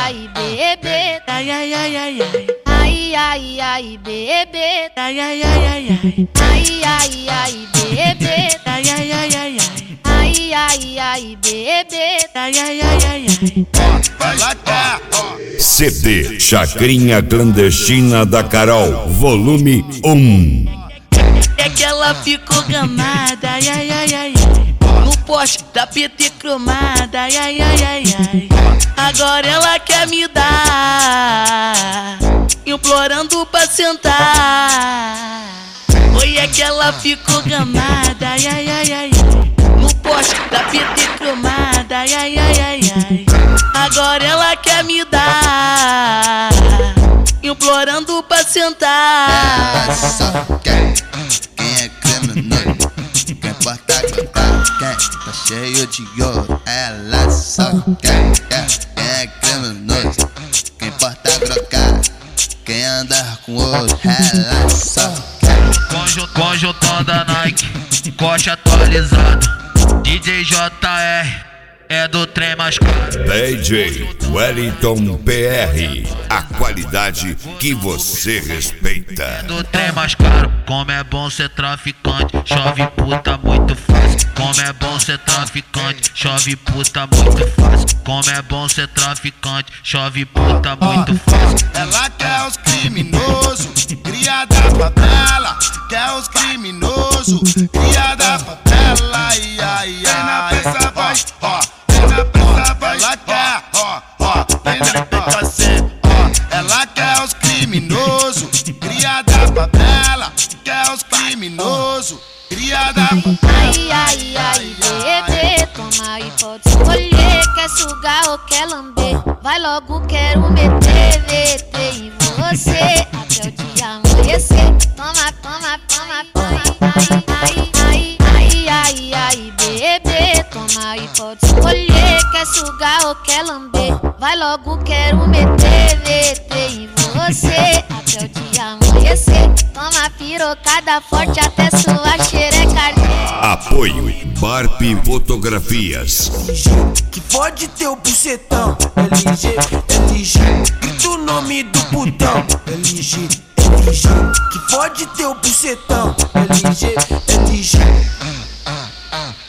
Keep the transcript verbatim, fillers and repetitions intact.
ai, bebê. Ai, ai, ai, ai, ai. Ai, ai, ai, bebê. Ai, ai, ai, ai, ai. Ai, ai, ai, bebê. Ai, ai, ai, ai, ai. Ai, ai, ai, bebê. Ai, ai, ai, ai, ai. Vai lá, cá, C D Chacrinha Clandestina da Carol, volume um. É que ela ficou gamada, ai, ai, ai, ai, ai. No poste da P T cromada, ai, ai, ai, ai, ai. Agora ela quer me dar, implorando pra sentar. Oi, é que ela ficou gamada, ai, ai, ai, ai, ai. No poste da P T cromada, ai, ai, ai, ai, ai. Agora ela quer me dar, implorando pra sentar. ela só quer quem é criminoso, quem porta contar, quem tá cheio de ouro. Ela só quer quem é criminoso, quem porta brocar, quem anda com ouro. Ela só quer Conjunto, conjuntão da Nike, corte atualizado. D J J R é do trem mais caro. D J Wellington P R, a qualidade que você respeita. Do trem mais caro, como é bom ser traficante, chove puta muito fácil. Como é bom ser traficante, chove puta muito fácil. Como é bom ser traficante, chove puta muito fácil. ela quer os criminosos, cria da favela. Quer os criminosos, cria da favela. Ai, ai, ai. Na peça vai, ó, na peça vai. Ela quer, ó, ó, vem na peça, ó. Ela quer os criminosos, cria da favela. Quer os criminosos, cria da favela. Ai, ai, ai, bebê. Toma e pode escolher. Quer sugar ou quer lamber? Vai logo, quero meter, meter em você até o dia amanhecer. Toma, toma, toma, toma. Ai, ai, ai, ai, ai, bebê. Toma e pode escolher. Quer sugar ou quer lamber? Vai logo, quero meter, meter em você até o dia amanhecer. Toma pirocada forte até sua xereca arder. Apoio Barp Fotografias. L G, que fode teu bucetão. L G, L G, grita o nome do putão. L G, L G, que fode teu bucetão. L G, L G.